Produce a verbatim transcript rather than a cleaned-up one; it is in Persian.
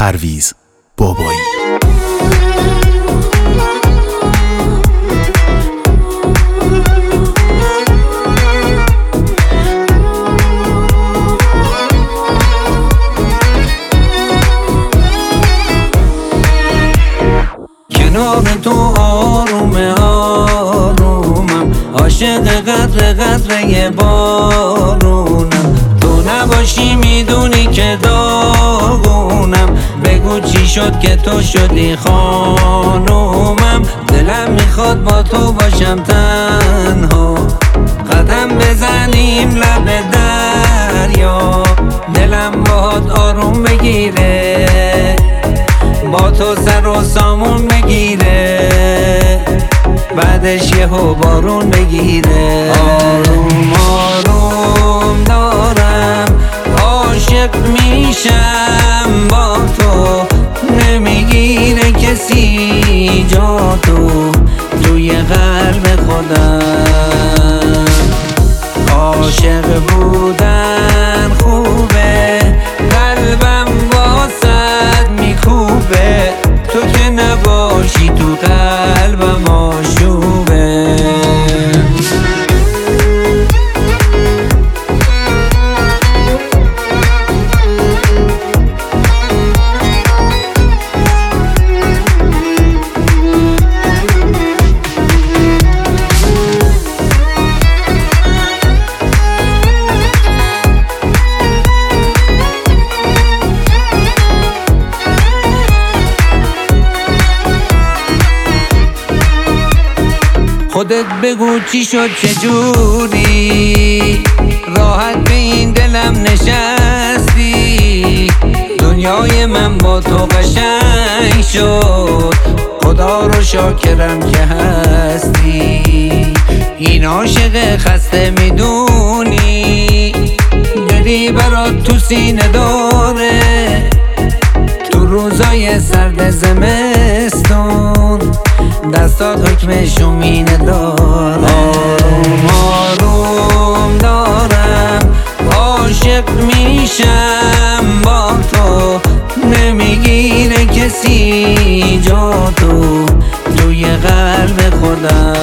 پرویز بابایی. کنار تو آروم آرومم، عاشق قطر قطره بارونم. تو نباشی میدونی که داغونم، بگو چی شد که تو شدی خانومم. دلم میخواد با تو باشم تنها، قدم بزنیم لب دریا. دلم باهات آروم بگیره، با تو سر و سامون بگیره، بعدش یهو بارون بگیره. آروم آروم دارم عاشق میشم با تو، نمیگیره کسی جا تو توی قلب خودم. عاشق بودن خوبه، قلبم واسد میکوبه، تو که نباشی تو قلبم آشوبه. خودت بگو چی شد چجوری، راحت به این دلم نشستی. دنیای من با تو قشنگ شد، خدا رو شاکرم که هستی. این عاشق خسته میدونی، دلی برات تو سینه داره، تو روزای سرد زمستون دستات حکم شومینه داره. آروم آروم دارم عاشق میشم با تو، نمیگیره کسی جا تو توی قلب خودم.